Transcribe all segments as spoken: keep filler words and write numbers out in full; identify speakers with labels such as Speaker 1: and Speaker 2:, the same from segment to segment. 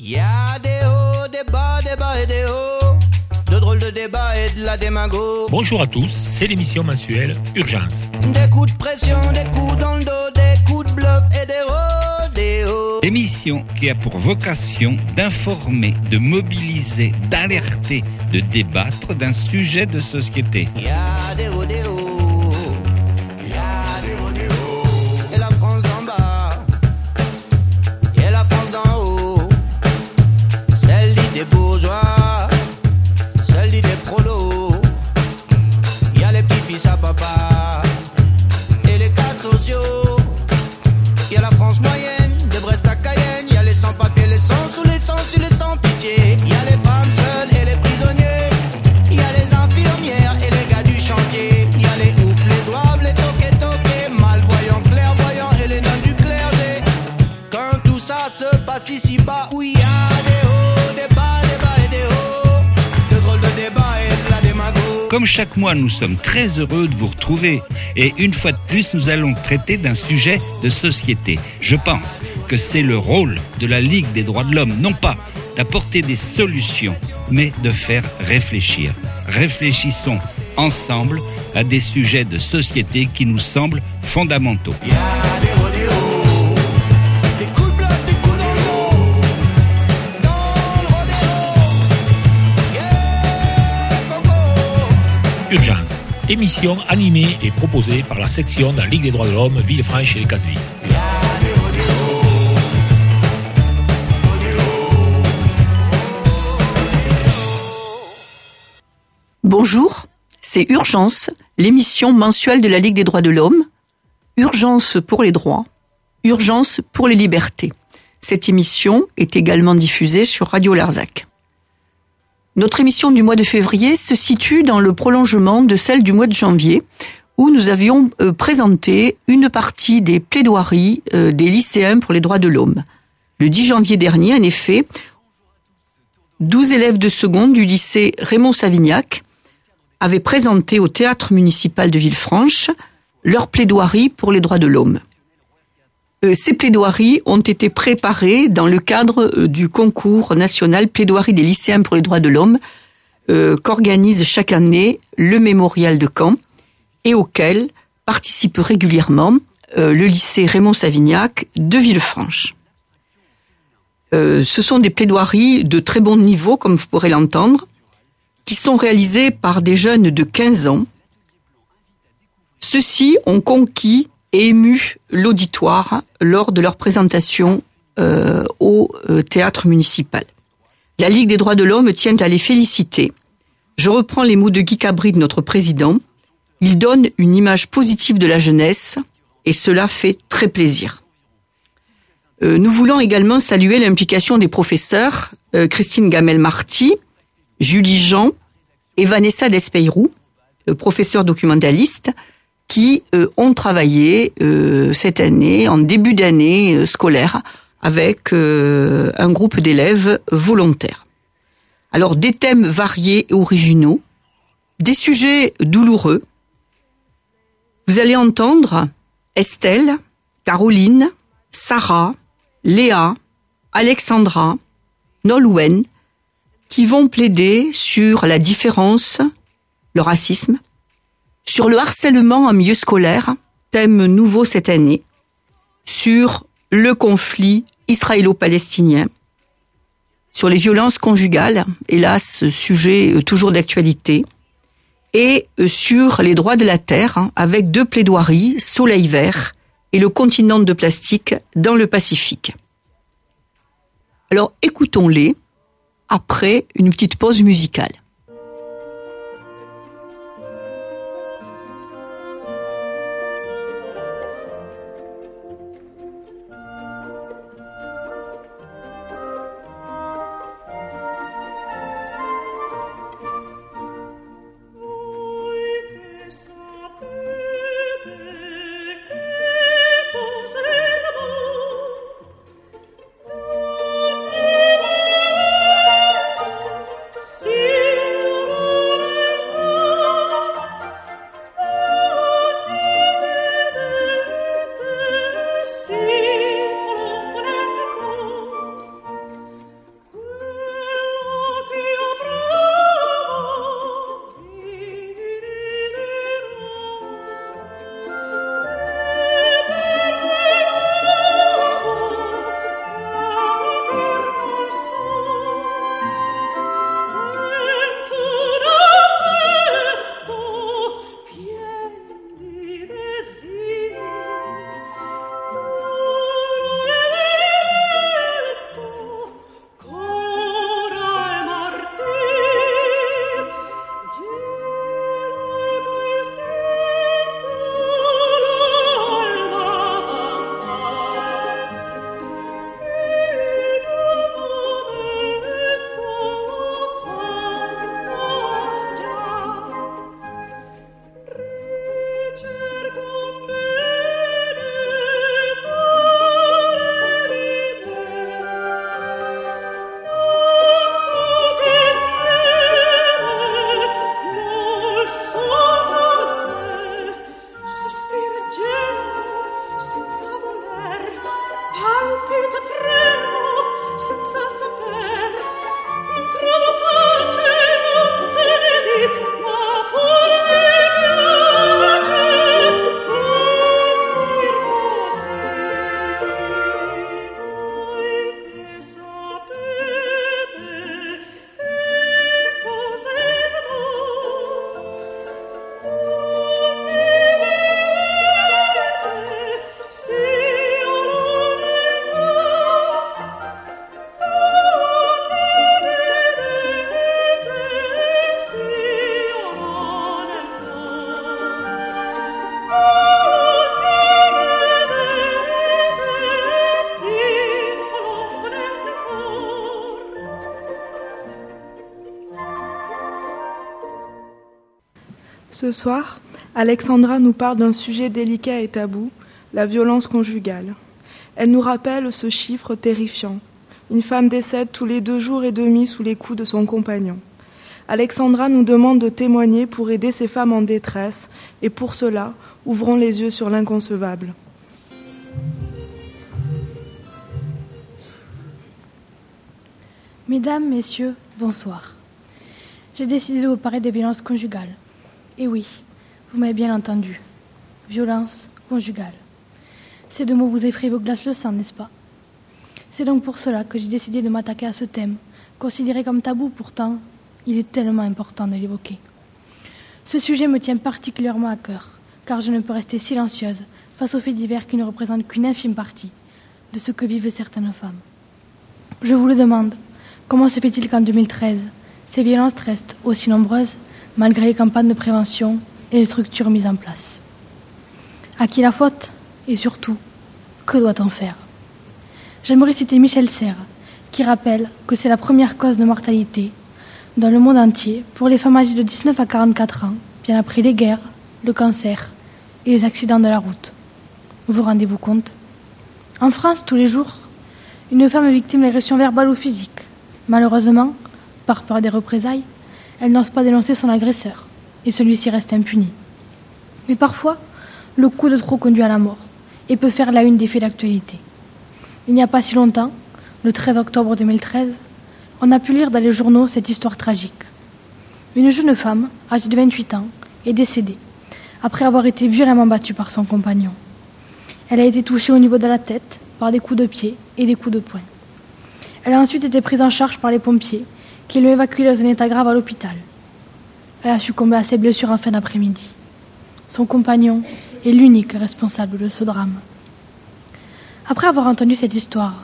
Speaker 1: Y a des hauts, des bas, des bas et des hauts, de drôles de débats et de la démago.
Speaker 2: Bonjour à tous, c'est l'émission mensuelle Urgence.
Speaker 1: Des coups de pression, des coups dans le dos, des coups de bluff et des rodéos.
Speaker 3: Émission qui a pour vocation d'informer, de mobiliser, d'alerter, de débattre d'un sujet de société.
Speaker 1: Y a des rodéos, y a des rodéos. Et la France d'en bas, et la France d'en haut, celle dit des bourgeois, celle dit des prolos. Y a les petits fils à papa et les cadres sociaux. Y a la France moyenne, de Brest à Cayenne. Y a les sans-papiers, les sans-sous, les sans-sous, les sans-pitié. Y a les femmes seules et les prisonniers. Y a les infirmières et les gars du chantier. Y a les oufs, les zouaves, les toqués, toqués, malvoyants, clairvoyants et les nains du clergé. Quand tout ça se passe ici-bas, où y a des hauts, des bas, des bas et des hauts, de drôles de débats et de la démago.
Speaker 3: Comme chaque mois, nous sommes très heureux de vous retrouver. Et une fois de plus, nous allons traiter d'un sujet de société. Je pense que c'est le rôle de la Ligue des droits de l'homme, non pas d'apporter des solutions, mais de faire réfléchir. Réfléchissons ensemble à des sujets de société qui nous semblent fondamentaux.
Speaker 1: Y a des rodéos, des coups de bluff, des coups dans le dos, dans le rodéo. Yeah, coco.
Speaker 2: Urgence, émission animée et proposée par la section de la Ligue des droits de l'homme Villefranche et les Cassevilles.
Speaker 1: Y a des rodéos, rodéos.
Speaker 4: Bonjour, c'est Urgence, l'émission mensuelle de la Ligue des droits de l'homme. Urgence pour les droits, urgence pour les libertés. Cette émission est également diffusée sur Radio Larzac. Notre émission du mois de février se situe dans le prolongement de celle du mois de janvier, où nous avions euh, présenté une partie des plaidoiries euh, des lycéens pour les droits de l'homme. Le dix janvier dernier, en effet, douze élèves de seconde du lycée Raymond-Savignac avaient présenté au théâtre municipal de Villefranche leur plaidoirie pour les droits de l'homme. Euh, ces plaidoiries ont été préparées dans le cadre euh, du concours national plaidoirie des lycéens pour les droits de l'homme euh, qu'organise chaque année le Mémorial de Caen et auquel participe régulièrement euh, le lycée Raymond-Savignac de Villefranche. Euh, ce sont des plaidoiries de très bon niveau, comme vous pourrez l'entendre, qui sont réalisées par des jeunes de quinze ans. Ceux-ci ont conquis et ému l'auditoire lors de leur présentation euh, au euh, théâtre municipal. La Ligue des droits de l'homme tient à les féliciter. Je reprends les mots de Guy Cabrit, notre président. Il donne une image positive de la jeunesse et cela fait très plaisir. Euh, nous voulons également saluer l'implication des professeurs euh, Christine Gamel-Marty, Julie Jean et Vanessa Despeyrou, euh, professeurs documentalistes, qui euh, ont travaillé euh, cette année, en début d'année euh, scolaire, avec euh, un groupe d'élèves volontaires. Alors, des thèmes variés et originaux, des sujets douloureux. Vous allez entendre Estelle, Caroline, Sarah, Léa, Alexandra, Nolwenn, qui vont plaider sur la différence, le racisme, sur le harcèlement en milieu scolaire, thème nouveau cette année, sur le conflit israélo-palestinien, sur les violences conjugales, hélas, sujet toujours d'actualité, et sur les droits de la terre, avec deux plaidoiries, Soleil vert et le continent de plastique dans le Pacifique. Alors écoutons-les après une petite pause musicale.
Speaker 5: See Ce soir, Alexandra nous parle d'un sujet délicat et tabou, la violence conjugale. Elle nous rappelle ce chiffre terrifiant. Une femme décède tous les deux jours et demi sous les coups de son compagnon. Alexandra nous demande de témoigner pour aider ces femmes en détresse et pour cela, ouvrons les yeux sur l'inconcevable.
Speaker 6: Mesdames, messieurs, bonsoir. J'ai décidé de vous parler des violences conjugales. Et oui, vous m'avez bien entendu. Violence conjugale. Ces deux mots vous effraient et vous glacent le sang, n'est-ce pas? C'est donc pour cela que j'ai décidé de m'attaquer à ce thème, considéré comme tabou pourtant, il est tellement important de l'évoquer. Ce sujet me tient particulièrement à cœur, car je ne peux rester silencieuse face aux faits divers qui ne représentent qu'une infime partie de ce que vivent certaines femmes. Je vous le demande, comment se fait-il qu'en deux mille treize, ces violences restent aussi nombreuses, malgré les campagnes de prévention et les structures mises en place? À qui la faute? Et surtout, que doit-on faire? J'aimerais citer Michel Serres, qui rappelle que c'est la première cause de mortalité dans le monde entier pour les femmes âgées de dix-neuf à quarante-quatre ans, bien après les guerres, le cancer et les accidents de la route. Vous rendez-vous compte? En France, tous les jours, une femme est victime d'agression verbale ou physique. Malheureusement, par peur des représailles, elle n'ose pas dénoncer son agresseur, et celui-ci reste impuni. Mais parfois, le coup de trop conduit à la mort, et peut faire la une des faits d'actualité. Il n'y a pas si longtemps, le treize octobre deux mille treize, on a pu lire dans les journaux cette histoire tragique. Une jeune femme, âgée de vingt-huit ans, est décédée, après avoir été violemment battue par son compagnon. Elle a été touchée au niveau de la tête par des coups de pied et des coups de poing. Elle a ensuite été prise en charge par les pompiers, qui l'ont évacuée dans un état grave à l'hôpital. Elle a succombé à ses blessures en fin d'après-midi. Son compagnon est l'unique responsable de ce drame. Après avoir entendu cette histoire,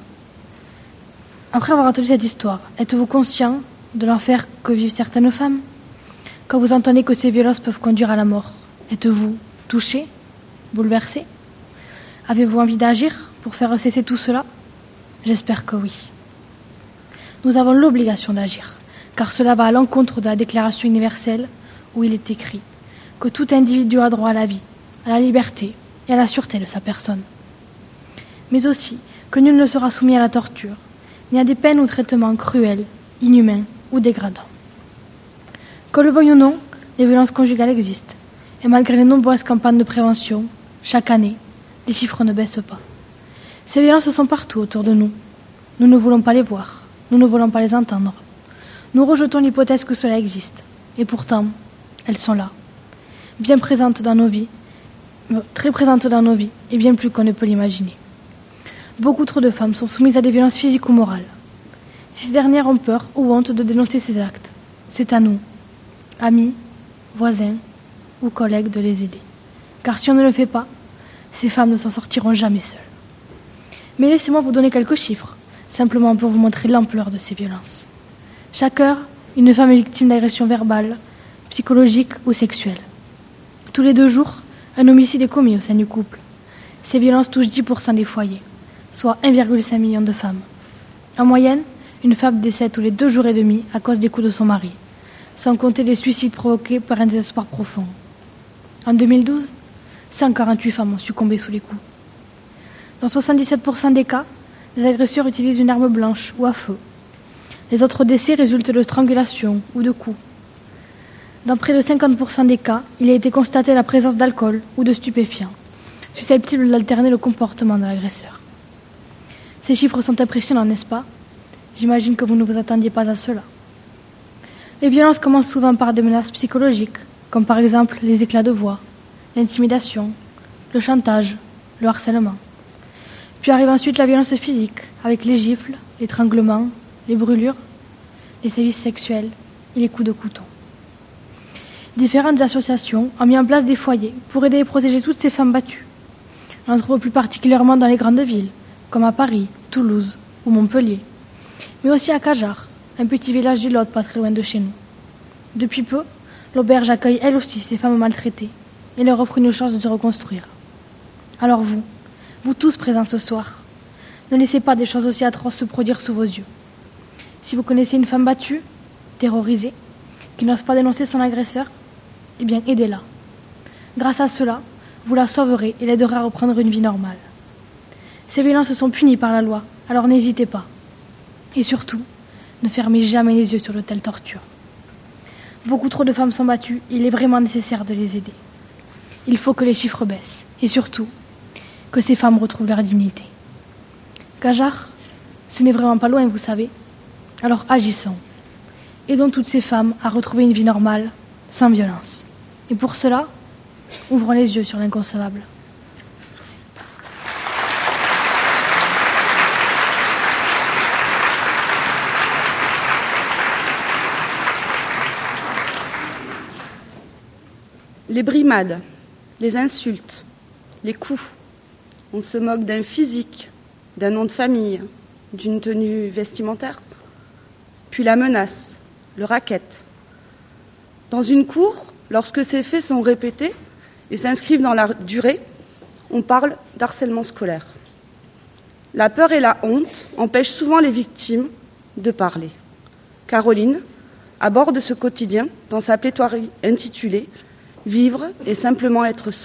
Speaker 6: après avoir entendu cette histoire, êtes-vous conscient de l'enfer que vivent certaines femmes? Quand vous entendez que ces violences peuvent conduire à la mort, êtes-vous touché, bouleversé? Avez-vous envie d'agir pour faire cesser tout cela? J'espère que oui. Nous avons l'obligation d'agir, car cela va à l'encontre de la Déclaration universelle où il est écrit que tout individu a droit à la vie, à la liberté et à la sûreté de sa personne. Mais aussi que nul ne sera soumis à la torture, ni à des peines ou traitements cruels, inhumains ou dégradants. Que le veuille ou non, les violences conjugales existent, et malgré les nombreuses campagnes de prévention, chaque année, les chiffres ne baissent pas. Ces violences sont partout autour de nous. Nous ne voulons pas les voir, nous ne voulons pas les entendre. Nous rejetons l'hypothèse que cela existe, et pourtant, elles sont là, bien présentes dans nos vies, très présentes dans nos vies, et bien plus qu'on ne peut l'imaginer. Beaucoup trop de femmes sont soumises à des violences physiques ou morales. Si ces dernières ont peur ou honte de dénoncer ces actes, c'est à nous, amis, voisins ou collègues, de les aider. Car si on ne le fait pas, ces femmes ne s'en sortiront jamais seules. Mais laissez-moi vous donner quelques chiffres, simplement pour vous montrer l'ampleur de ces violences. Chaque heure, une femme est victime d'agressions verbales, psychologiques ou sexuelles. Tous les deux jours, un homicide est commis au sein du couple. Ces violences touchent dix pour cent des foyers, soit un virgule cinq million de femmes. En moyenne, une femme décède tous les deux jours et demi à cause des coups de son mari, sans compter les suicides provoqués par un désespoir profond. En deux mille douze, cent quarante-huit femmes ont succombé sous les coups. Dans soixante-dix-sept pour cent des cas, les agresseurs utilisent une arme blanche ou à feu. Les autres décès résultent de strangulation ou de coups. Dans près de cinquante pour cent des cas, il a été constaté la présence d'alcool ou de stupéfiants, susceptibles d'altérer le comportement de l'agresseur. Ces chiffres sont impressionnants, n'est-ce pas? J'imagine que vous ne vous attendiez pas à cela. Les violences commencent souvent par des menaces psychologiques, comme par exemple les éclats de voix, l'intimidation, le chantage, le harcèlement. Puis arrive ensuite la violence physique, avec les gifles, l'étranglement, les brûlures, les sévices sexuels et les coups de couteau. Différentes associations ont mis en place des foyers pour aider et protéger toutes ces femmes battues. On en trouve plus particulièrement dans les grandes villes, comme à Paris, Toulouse ou Montpellier, mais aussi à Cajar, un petit village du Lot pas très loin de chez nous. Depuis peu, l'auberge accueille elle aussi ces femmes maltraitées et leur offre une chance de se reconstruire. Alors vous, vous tous présents ce soir, ne laissez pas des choses aussi atroces se produire sous vos yeux. Si vous connaissez une femme battue, terrorisée, qui n'ose pas dénoncer son agresseur, eh bien aidez-la. Grâce à cela, vous la sauverez et l'aiderez à reprendre une vie normale. Ces violences sont punies par la loi, alors n'hésitez pas. Et surtout, ne fermez jamais les yeux sur de telles tortures. Beaucoup trop de femmes sont battues, il est vraiment nécessaire de les aider. Il faut que les chiffres baissent, et surtout, que ces femmes retrouvent leur dignité. Gajar, ce n'est vraiment pas loin, vous savez. Alors agissons. Aidons toutes ces femmes à retrouver une vie normale, sans violence. Et pour cela, ouvrons les yeux sur l'inconcevable.
Speaker 7: Les brimades, les insultes, les coups. On se moque d'un physique, d'un nom de famille, d'une tenue vestimentaire. Puis la menace, le racket. Dans une cour, lorsque ces faits sont répétés et s'inscrivent dans la durée, on parle d'harcèlement scolaire. La peur et la honte empêchent souvent les victimes de parler. Caroline aborde ce quotidien dans sa plaidoirie intitulée « Vivre et simplement être soi ».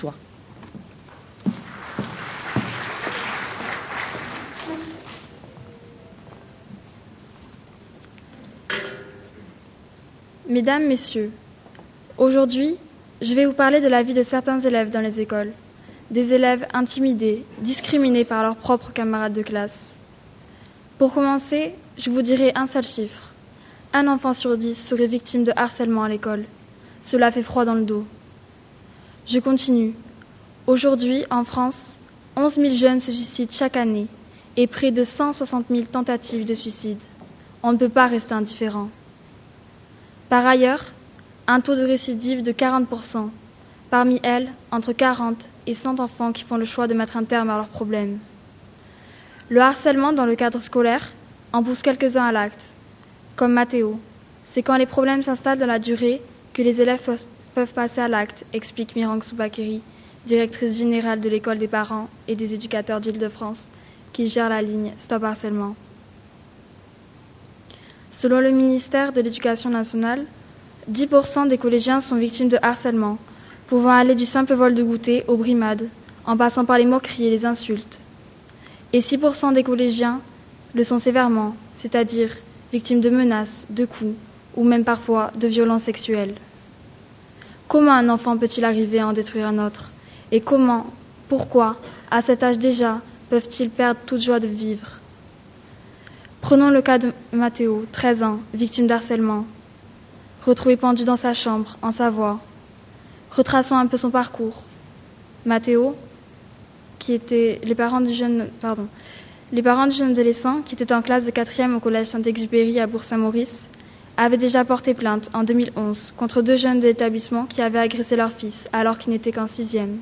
Speaker 8: Mesdames, Messieurs, aujourd'hui, je vais vous parler de la vie de certains élèves dans les écoles. Des élèves intimidés, discriminés par leurs propres camarades de classe. Pour commencer, je vous dirai un seul chiffre. Un enfant sur dix serait victime de harcèlement à l'école. Cela fait froid dans le dos. Je continue. Aujourd'hui, en France, onze mille jeunes se suicident chaque année et près de cent soixante mille tentatives de suicide. On ne peut pas rester indifférent. Par ailleurs, un taux de récidive de quarante pour cent. Parmi elles, entre quarante et cent enfants qui font le choix de mettre un terme à leurs problèmes. Le harcèlement dans le cadre scolaire en pousse quelques-uns à l'acte, comme Mathéo. C'est quand les problèmes s'installent dans la durée que les élèves peuvent passer à l'acte, explique Mirang Soubakeri, directrice générale de l'école des parents et des éducateurs d'Île-de-France, qui gère la ligne Stop Harcèlement. Selon le ministère de l'Éducation nationale, dix pour cent des collégiens sont victimes de harcèlement, pouvant aller du simple vol de goûter aux brimades, en passant par les moqueries et les insultes. Et six pour cent des collégiens le sont sévèrement, c'est-à-dire victimes de menaces, de coups, ou même parfois de violences sexuelles. Comment un enfant peut-il arriver à en détruire un autre ? Et comment, pourquoi, à cet âge déjà, peuvent-ils perdre toute joie de vivre ? Prenons le cas de Mathéo, treize ans, victime d'harcèlement, retrouvé pendu dans sa chambre, en Savoie. Retraçons un peu son parcours. Mathéo, qui était les parents du jeune, pardon, les parents du jeune adolescent, qui était en classe de quatrième au collège Saint-Exupéry à Bourg-Saint-Maurice, avaient déjà porté plainte en deux mille onze contre deux jeunes de l'établissement qui avaient agressé leur fils alors qu'il n'était qu'en sixième.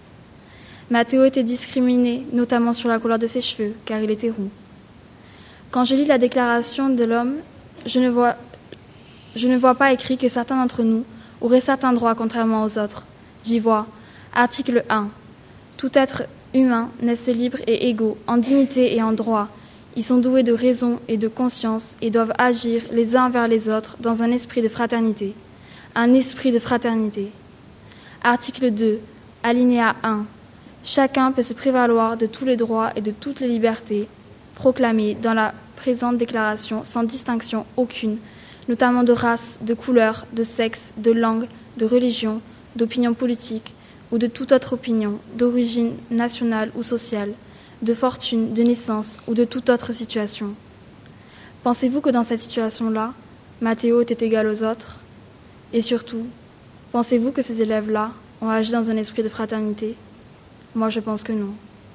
Speaker 8: Mathéo était discriminé, notamment sur la couleur de ses cheveux, car il était roux. Quand je lis la déclaration de l'homme, je ne vois, je ne vois pas écrit que certains d'entre nous auraient certains droits contrairement aux autres. J'y vois, article un, tout être humain naissent libres et égaux, en dignité et en droit. Ils sont doués de raison et de conscience et doivent agir les uns envers les autres dans un esprit de fraternité. Un esprit de fraternité. Article deux, alinéa un. Chacun peut se prévaloir de tous les droits et de toutes les libertés proclamés dans la présente déclaration sans distinction aucune, notamment de race, de couleur, de sexe, de langue, de religion, d'opinion politique ou de toute autre opinion, d'origine nationale ou sociale, de fortune, de naissance ou de toute autre situation. Pensez-vous que dans cette situation-là, Mathéo était égal aux autres ? Et surtout, pensez-vous que ces élèves-là ont agi dans un esprit de fraternité ? Moi, je pense que non.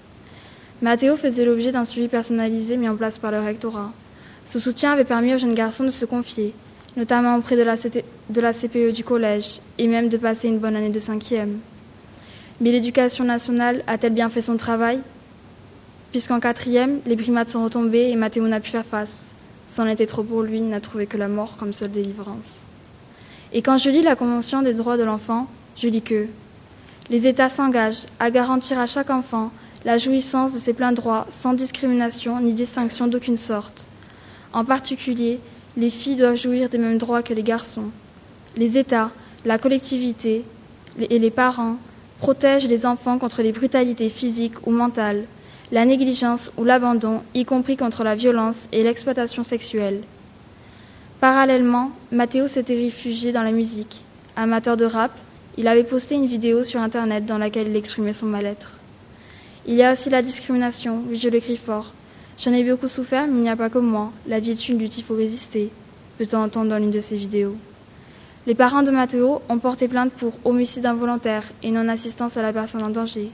Speaker 8: Mathéo faisait l'objet d'un suivi personnalisé mis en place par le rectorat. Ce soutien avait permis aux jeunes garçons de se confier, notamment auprès de la, C T, de la C P E du collège, et même de passer une bonne année de cinquième. Mais l'éducation nationale a-t-elle bien fait son travail ? Puisqu'en quatrième, les brimades sont retombées et Mathéo n'a pu faire face. C'en était trop pour lui, il n'a trouvé que la mort comme seule délivrance. Et quand je lis la Convention des droits de l'enfant, je lis que les États s'engagent à garantir à chaque enfant la jouissance de ses pleins droits sans discrimination ni distinction d'aucune sorte. En particulier, les filles doivent jouir des mêmes droits que les garçons. Les États, la collectivité et les parents protègent les enfants contre les brutalités physiques ou mentales, la négligence ou l'abandon, y compris contre la violence et l'exploitation sexuelle. Parallèlement, Mathéo s'était réfugié dans la musique. Amateur de rap, il avait posté une vidéo sur Internet dans laquelle il exprimait son mal-être. Il y a aussi la discrimination, oui je le crie fort. J'en ai beaucoup souffert, mais il n'y a pas que moi. La vie est une lutte, il faut résister, peut-on entendre dans l'une de ses vidéos. Les parents de Mathéo ont porté plainte pour homicide involontaire et non-assistance à la personne en danger.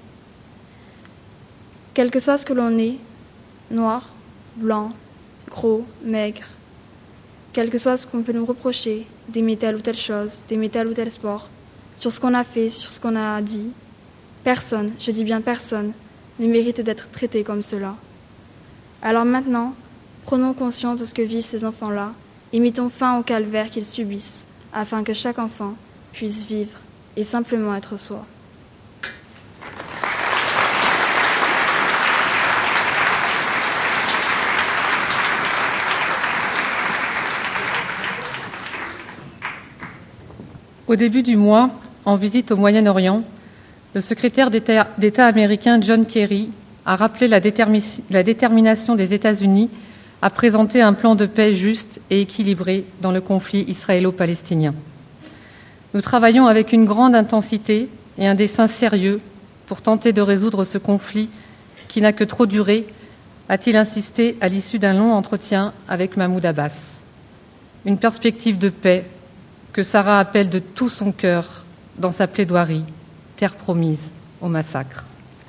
Speaker 8: Quel que soit ce que l'on est, noir, blanc, gros, maigre, quel que soit ce qu'on peut nous reprocher, d'aimer telle ou telle chose, d'aimer tel ou tel sport, sur ce qu'on a fait, sur ce qu'on a dit, personne, je dis bien personne, ne mérite d'être traité comme cela. Alors maintenant, prenons conscience de ce que vivent ces enfants-là et mettons fin au calvaire qu'ils subissent, afin que chaque enfant puisse vivre et simplement être soi.
Speaker 9: Au début du mois, en visite au Moyen-Orient, le secrétaire d'État, d'État américain John Kerry a rappelé la, détermi- la détermination des États-Unis à présenter un plan de paix juste et équilibré dans le conflit israélo-palestinien. Nous travaillons avec une grande intensité et un dessein sérieux pour tenter de résoudre ce conflit qui n'a que trop duré, a-t-il insisté à l'issue d'un long entretien avec Mahmoud Abbas. Une perspective de paix que Sarah appelle de tout son cœur dans sa plaidoirie, terre promise au massacre.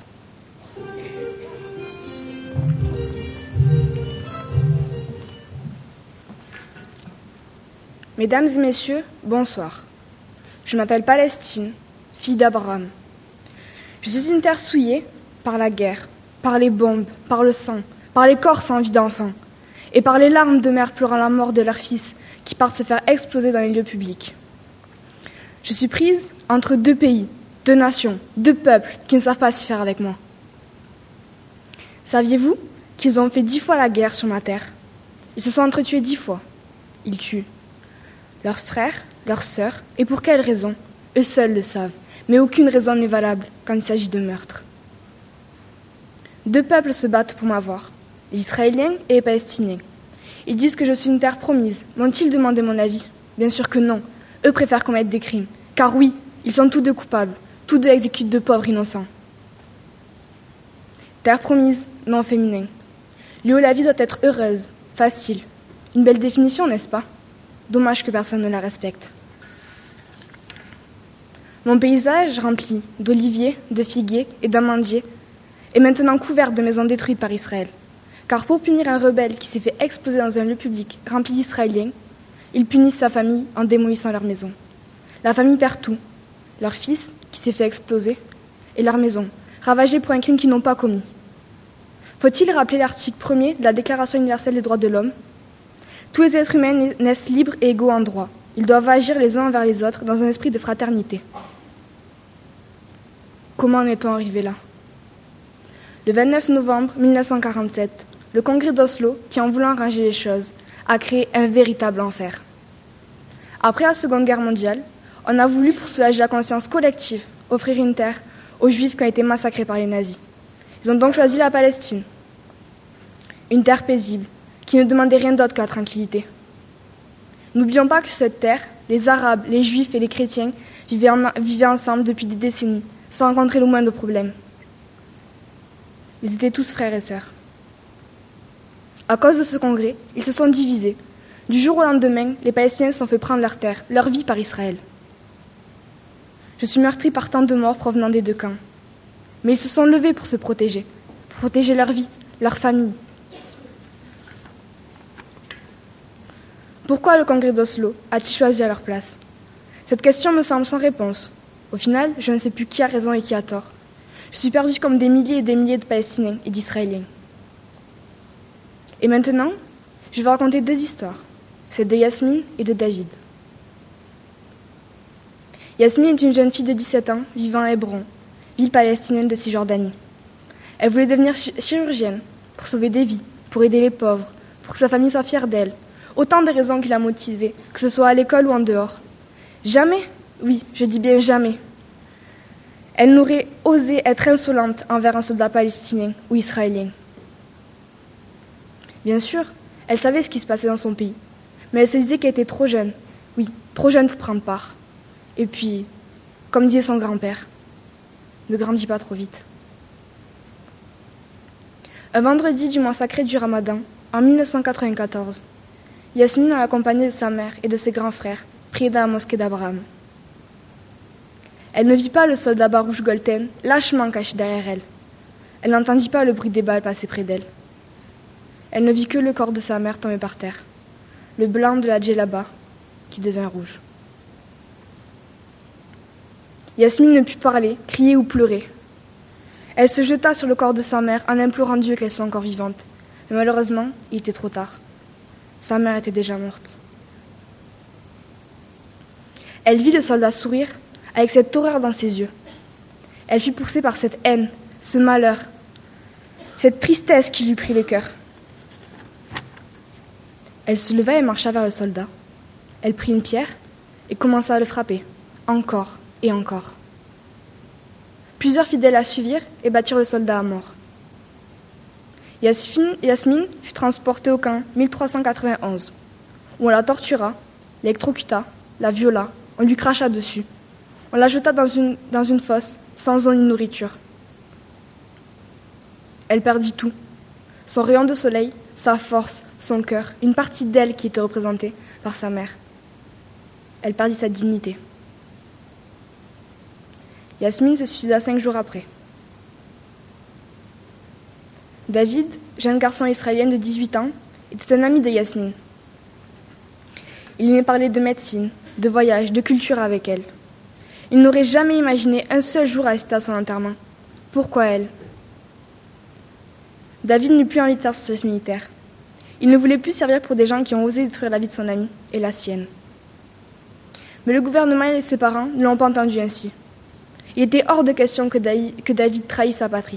Speaker 10: Mesdames et messieurs, bonsoir. Je m'appelle Palestine, fille d'Abraham. Je suis une terre souillée par la guerre, par les bombes, par le sang, par les corps sans vie d'enfants, et par les larmes de mères pleurant la mort de leurs fils qui partent se faire exploser dans les lieux publics. Je suis prise entre deux pays, deux nations, deux peuples qui ne savent pas s'y faire avec moi. Saviez-vous qu'ils ont fait dix fois la guerre sur ma terre? Ils se sont entretués dix fois. Ils tuent leurs frères, leurs sœurs, et pour quelle raison? Eux seuls le savent, mais aucune raison n'est valable quand il s'agit de meurtre. Deux peuples se battent pour m'avoir, les Israéliens et les Palestiniens. Ils disent que je suis une terre promise. M'ont-ils demandé mon avis? Bien sûr que non. Eux préfèrent commettre des crimes. Car oui, ils sont tous deux coupables. Tous deux exécutent de pauvres innocents. Terre promise, non féminin. Lieu où la vie doit être heureuse, facile. Une belle définition, n'est-ce pas? Dommage que personne ne la respecte. Mon paysage rempli d'oliviers, de figuiers et d'amandiers est maintenant couvert de maisons détruites par Israël. Car pour punir un rebelle qui s'est fait exploser dans un lieu public rempli d'Israéliens, ils punissent sa famille en démolissant leur maison. La famille perd tout. Leur fils, qui s'est fait exploser, et leur maison, ravagée pour un crime qu'ils n'ont pas commis. Faut-il rappeler l'article premier de la Déclaration universelle des droits de l'homme? Tous les êtres humains naissent libres et égaux en droit. Ils doivent agir les uns envers les autres dans un esprit de fraternité. Comment en est-on arrivé là? Le vingt-neuf novembre mille neuf cent quarante-sept, le congrès d'Oslo, qui en voulant arranger les choses, a créé un véritable enfer. Après la Seconde Guerre mondiale, on a voulu, pour soulager la conscience collective, offrir une terre aux Juifs qui ont été massacrés par les nazis. Ils ont donc choisi la Palestine. Une terre paisible, qui ne demandait rien d'autre que la tranquillité. N'oublions pas que sur cette terre, les Arabes, les Juifs et les chrétiens vivaient, en, vivaient ensemble depuis des décennies, sans rencontrer le moindre problème. Ils étaient tous frères et sœurs. À cause de ce congrès, ils se sont divisés. Du jour au lendemain, les Palestiniens se sont fait prendre leur terre, leur vie par Israël. Je suis meurtrie par tant de morts provenant des deux camps. Mais ils se sont levés pour se protéger, pour protéger leur vie, leur famille. Pourquoi le congrès d'Oslo a-t-il choisi à leur place? Cette question me semble sans réponse. Au final, je ne sais plus qui a raison et qui a tort. Je suis perdue comme des milliers et des milliers de Palestiniens et d'Israéliens. Et maintenant, je vais raconter deux histoires, celle de Yasmine et de David. Yasmine est une jeune fille de dix-sept ans vivant à Hébron, ville palestinienne de Cisjordanie. Elle voulait devenir chirurgienne pour sauver des vies, pour aider les pauvres, pour que sa famille soit fière d'elle. Autant de raisons qui la motivaient, que ce soit à l'école ou en dehors. Jamais, Oui, je dis bien jamais. Elle n'aurait osé être insolente envers un soldat palestinien ou israélien. Bien sûr, elle savait ce qui se passait dans son pays, mais elle se disait qu'elle était trop jeune. Oui, trop jeune pour prendre part. Et puis, comme disait son grand-père, ne grandis pas trop vite. Un vendredi du mois sacré du Ramadan, en mille neuf cent quatre-vingt-quatorze, Yasmine, accompagnée de sa mère et de ses grands frères, priait dans la mosquée d'Abraham. Elle ne vit pas le soldat Baruch Golten, lâchement caché derrière elle. Elle n'entendit pas le bruit des balles passer près d'elle. Elle ne vit que le corps de sa mère tombé par terre, le blanc de la djellaba qui devint rouge. Yasmine ne put parler, crier ou pleurer. Elle se jeta sur le corps de sa mère en implorant Dieu qu'elle soit encore vivante. Mais malheureusement, il était trop tard. Sa mère était déjà morte. Elle vit le soldat sourire avec cette horreur dans ses yeux. Elle fut poussée par cette haine, ce malheur, cette tristesse qui lui prit le cœur. Elle se leva et marcha vers le soldat. Elle prit une pierre et commença à le frapper, encore et encore. Plusieurs fidèles la suivirent et battirent le soldat à mort. Yasmine, Yasmine fut transportée au camp mille trois cent quatre-vingt-onze, où on la tortura, l'électrocuta, la viola, on lui cracha dessus. On la jeta dans une, dans une fosse, sans eau ni nourriture. Elle perdit tout. Son rayon de soleil, sa force, son cœur, une partie d'elle qui était représentée par sa mère. Elle perdit sa dignité. Yasmine se suicida cinq jours après. David, jeune garçon israélien de dix-huit ans, était un ami de Yasmine. Il aimait parler de médecine, de voyage, de culture avec elle. Il n'aurait jamais imaginé un seul jour assister à son enterrement. Pourquoi elle ? David n'eut plus envie de faire son service militaire. Il ne voulait plus servir pour des gens qui ont osé détruire la vie de son ami et la sienne. Mais le gouvernement et ses parents ne l'ont pas entendu ainsi. Il était hors de question que David trahisse sa patrie.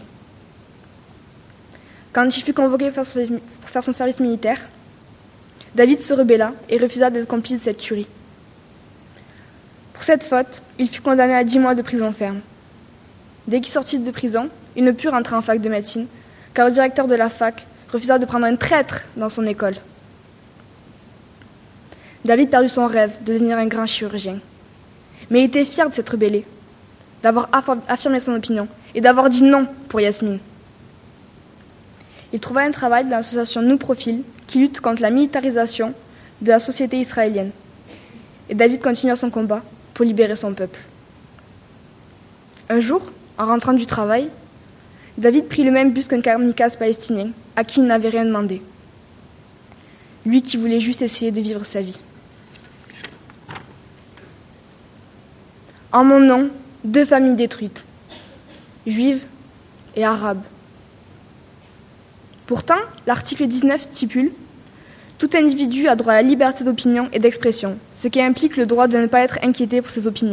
Speaker 10: Quand il fut convoqué pour faire son service militaire, David se rebella et refusa d'être complice de cette tuerie. Pour cette faute, il fut condamné à dix mois de prison ferme. Dès qu'il sortit de prison, il ne put rentrer en fac de médecine, car le directeur de la fac refusa de prendre un traître dans son école. David perdit son rêve de devenir un grand chirurgien. Mais il était fier de s'être rebellé, d'avoir affirmé son opinion et d'avoir dit non pour Yasmine. Il trouva un travail dans l'association Nous Profil qui lutte contre la militarisation de la société israélienne. Et David continua son combat pour libérer son peuple. Un jour, en rentrant du travail, David prit le même bus qu'un kamikaze palestinien à qui il n'avait rien demandé. Lui qui voulait juste essayer de vivre sa vie. En mon nom, deux familles détruites, juives et arabes. Pourtant, l'article dix-neuf stipule « Tout individu a droit à la liberté d'opinion et d'expression, ce qui implique le droit de ne pas être inquiété pour ses opinions. »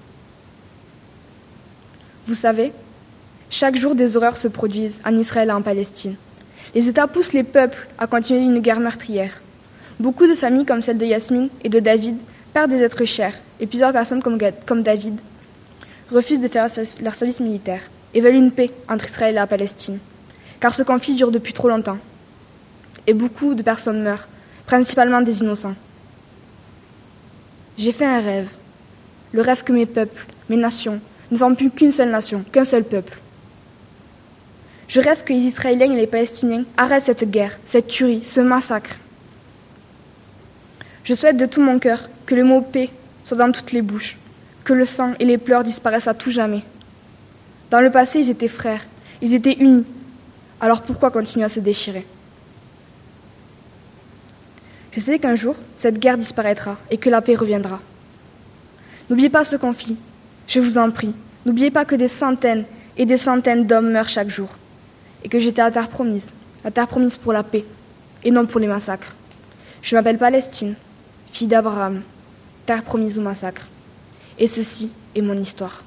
Speaker 10: Vous savez, chaque jour des horreurs se produisent en Israël et en Palestine. Les États poussent les peuples à continuer une guerre meurtrière. Beaucoup de familles comme celle de Yasmine et de David perdent des êtres chers, et plusieurs personnes comme, comme David refusent de faire leur service militaire et veulent une paix entre Israël et la Palestine, car ce conflit dure depuis trop longtemps. Et beaucoup de personnes meurent, principalement des innocents. J'ai fait un rêve, le rêve que mes peuples, mes nations, ne forment plus qu'une seule nation, qu'un seul peuple. Je rêve que les Israéliens et les Palestiniens arrêtent cette guerre, cette tuerie, ce massacre. Je souhaite de tout mon cœur que le mot paix soit dans toutes les bouches, que le sang et les pleurs disparaissent à tout jamais. Dans le passé, ils étaient frères, ils étaient unis. Alors pourquoi continuer à se déchirer ? Je sais qu'un jour, cette guerre disparaîtra et que la paix reviendra. N'oubliez pas ce conflit, je vous en prie. N'oubliez pas que des centaines et des centaines d'hommes meurent chaque jour et que j'étais la terre promise, la terre promise pour la paix et non pour les massacres. Je m'appelle Palestine, fille d'Abraham, terre promise au massacre. Et ceci est mon histoire.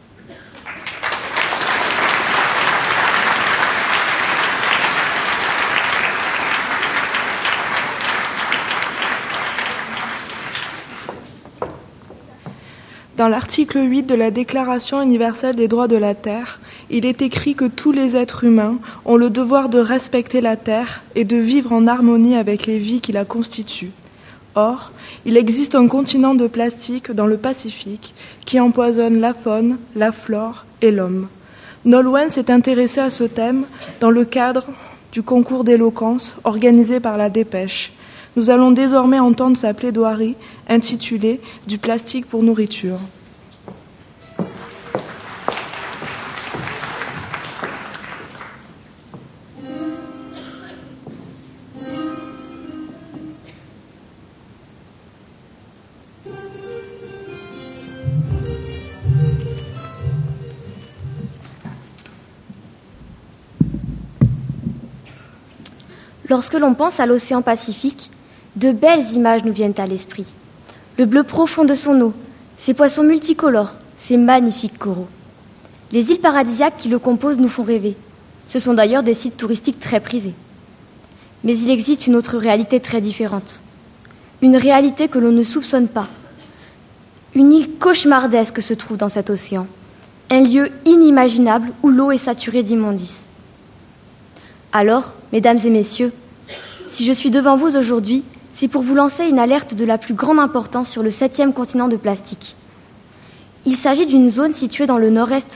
Speaker 5: Dans l'article huit de la Déclaration universelle des droits de la Terre, il est écrit que tous les êtres humains ont le devoir de respecter la Terre et de vivre en harmonie avec les vies qui la constituent. Or, il existe un continent de plastique dans le Pacifique qui empoisonne la faune, la flore et l'homme. Nolwenn s'est intéressé à ce thème dans le cadre du concours d'éloquence organisé par la Dépêche. Nous allons désormais entendre sa plaidoirie intitulée « Du plastique pour nourriture ».
Speaker 11: Lorsque l'on pense à l'océan Pacifique, de belles images nous viennent à l'esprit. Le bleu profond de son eau, ses poissons multicolores, ses magnifiques coraux. Les îles paradisiaques qui le composent nous font rêver. Ce sont d'ailleurs des sites touristiques très prisés. Mais il existe une autre réalité très différente. Une réalité que l'on ne soupçonne pas. Une île cauchemardesque se trouve dans cet océan. Un lieu inimaginable où l'eau est saturée d'immondices. Alors, mesdames et messieurs, si je suis devant vous aujourd'hui, c'est pour vous lancer une alerte de la plus grande importance sur le septième continent de plastique. Il s'agit d'une zone située dans le nord-est.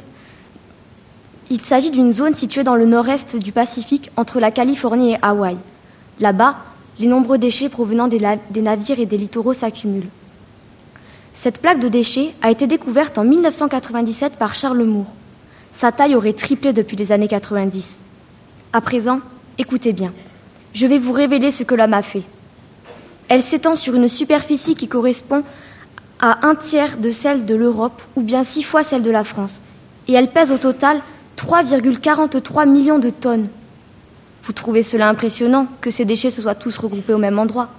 Speaker 11: Il s'agit d'une zone située dans le nord-est du Pacifique, entre la Californie et Hawaï. Là-bas, les nombreux déchets provenant des, la- des navires et des littoraux s'accumulent. Cette plaque de déchets a été découverte en mille neuf cent quatre-vingt-dix-sept par Charles Moore. Sa taille aurait triplé depuis les années quatre-vingt-dix. À présent, écoutez bien. Je vais vous révéler ce que l'homme a fait. Elle s'étend sur une superficie qui correspond à un tiers de celle de l'Europe ou bien six fois celle de la France. Et elle pèse au total trois virgule quarante-trois millions de tonnes. Vous trouvez cela impressionnant que ces déchets se soient tous regroupés au même endroit?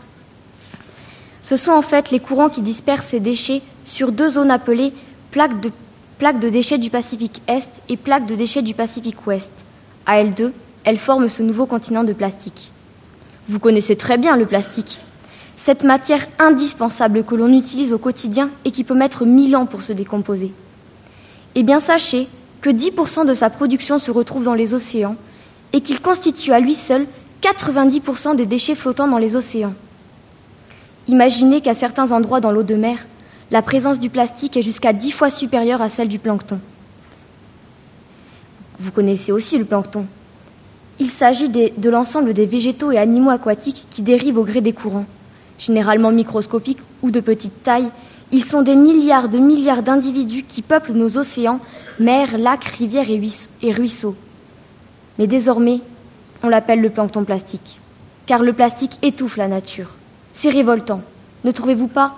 Speaker 11: Ce sont en fait les courants qui dispersent ces déchets sur deux zones appelées plaques de, plaques de déchets du Pacifique Est et plaques de déchets du Pacifique Ouest. À elles deux, elles forment ce nouveau continent de plastique. Vous connaissez très bien le plastique. Cette matière indispensable que l'on utilise au quotidien et qui peut mettre mille ans pour se décomposer. Eh bien, sachez que dix pour cent de sa production se retrouve dans les océans et qu'il constitue à lui seul quatre-vingt-dix pour cent des déchets flottants dans les océans. Imaginez qu'à certains endroits dans l'eau de mer, la présence du plastique est jusqu'à dix fois supérieure à celle du plancton. Vous connaissez aussi le plancton. Il s'agit des, de l'ensemble des végétaux et animaux aquatiques qui dérivent au gré des courants. Généralement microscopiques ou de petite taille, ils sont des milliards de milliards d'individus qui peuplent nos océans, mers, lacs, rivières et ruisseaux. Mais désormais, on l'appelle le plancton plastique, car le plastique étouffe la nature. C'est révoltant, ne trouvez-vous pas?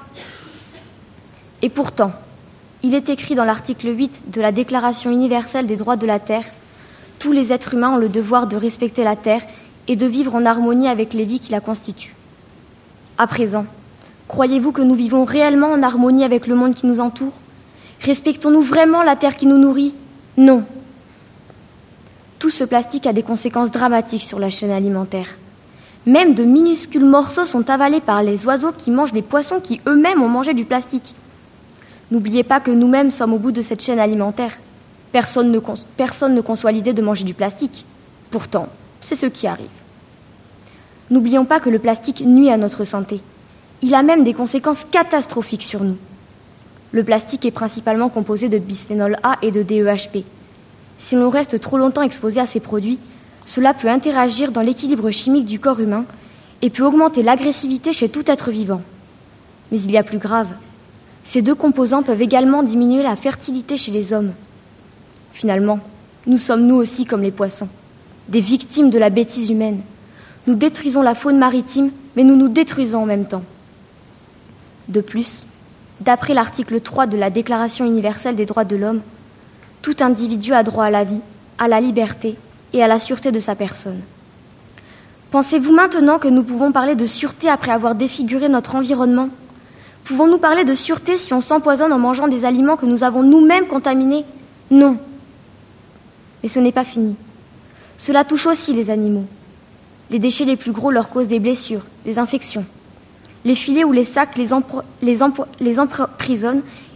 Speaker 11: Et pourtant, il est écrit dans l'article huit de la Déclaration universelle des droits de la Terre: tous les êtres humains ont le devoir de respecter la Terre et de vivre en harmonie avec les vies qui la constituent. À présent, croyez-vous que nous vivons réellement en harmonie avec le monde qui nous entoure? Respectons-nous vraiment la Terre qui nous nourrit? Non. Tout ce plastique a des conséquences dramatiques sur la chaîne alimentaire. Même de minuscules morceaux sont avalés par les oiseaux qui mangent les poissons qui eux-mêmes ont mangé du plastique. N'oubliez pas que nous-mêmes sommes au bout de cette chaîne alimentaire. Personne ne, con- personne ne conçoit l'idée de manger du plastique. Pourtant, c'est ce qui arrive. N'oublions pas que le plastique nuit à notre santé. Il a même des conséquences catastrophiques sur nous. Le plastique est principalement composé de bisphénol A et de D E H P. Si l'on reste trop longtemps exposé à ces produits, cela peut interagir dans l'équilibre chimique du corps humain et peut augmenter l'agressivité chez tout être vivant. Mais il y a plus grave. Ces deux composants peuvent également diminuer la fertilité chez les hommes. Finalement, nous sommes nous aussi comme les poissons, des victimes de la bêtise humaine. Nous détruisons la faune maritime, mais nous nous détruisons en même temps. De plus, d'après l'article trois de la Déclaration universelle des droits de l'homme, tout individu a droit à la vie, à la liberté et à la sûreté de sa personne. Pensez-vous maintenant que nous pouvons parler de sûreté après avoir défiguré notre environnement? Pouvons-nous parler de sûreté si on s'empoisonne en mangeant des aliments que nous avons nous-mêmes contaminés? Non. Mais ce n'est pas fini. Cela touche aussi les animaux. Les déchets les plus gros leur causent des blessures, des infections. Les filets ou les sacs les, empr- les, empr- les emprisonnent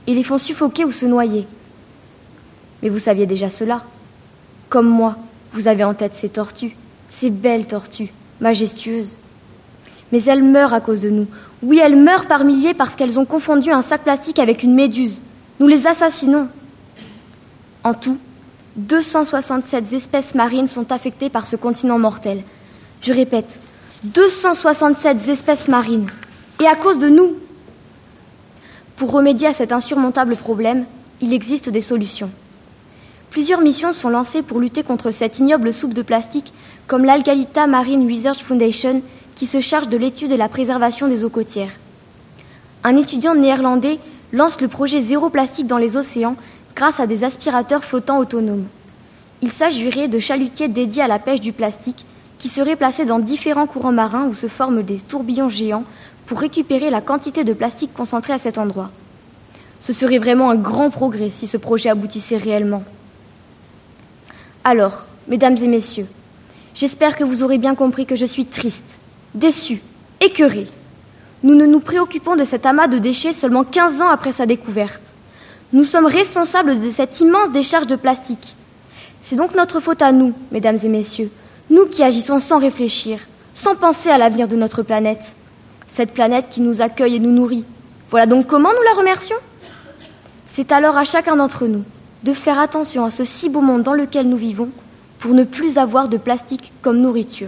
Speaker 11: et les font suffoquer ou se noyer. Mais vous saviez déjà cela. Comme moi, vous avez en tête ces tortues, ces belles tortues, majestueuses. Mais elles meurent à cause de nous. Oui, elles meurent par milliers parce qu'elles ont confondu un sac plastique avec une méduse. Nous les assassinons. En tout, deux cent soixante-sept espèces marines sont affectées par ce continent mortel. Je répète, deux cent soixante-sept espèces marines. Et à cause de nous. Pour remédier à cet insurmontable problème, il existe des solutions. Plusieurs missions sont lancées pour lutter contre cette ignoble soupe de plastique, comme l'Algalita Marine Research Foundation, qui se charge de l'étude et la préservation des eaux côtières. Un étudiant néerlandais lance le projet Zéro plastique dans les océans grâce à des aspirateurs flottants autonomes. Il s'agirait de chalutiers dédiés à la pêche du plastique qui seraient placés dans différents courants marins où se forment des tourbillons géants pour récupérer la quantité de plastique concentrée à cet endroit. Ce serait vraiment un grand progrès si ce projet aboutissait réellement. Alors, mesdames et messieurs, j'espère que vous aurez bien compris que je suis triste, déçue, écœurée. Nous ne nous préoccupons de cet amas de déchets seulement quinze ans après sa découverte. Nous sommes responsables de cette immense décharge de plastique. C'est donc notre faute à nous, mesdames et messieurs, nous qui agissons sans réfléchir, sans penser à l'avenir de notre planète. Cette planète qui nous accueille et nous nourrit. Voilà donc comment nous la remercions. C'est alors à chacun d'entre nous de faire attention à ce si beau monde dans lequel nous vivons pour ne plus avoir de plastique comme nourriture.